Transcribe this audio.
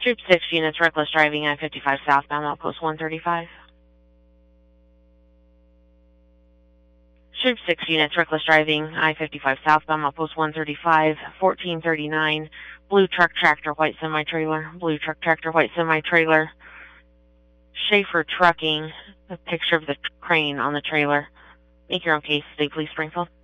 Troop 6 units, reckless driving, I-55 southbound, outpost 135. Troop 6 units, reckless driving, I-55 southbound, outpost 135, 1439, blue truck, tractor, white semi-trailer, blue truck, tractor, white semi-trailer, Schaefer Trucking, a picture of the crane on the trailer. Make your own case, stay please, Springfield.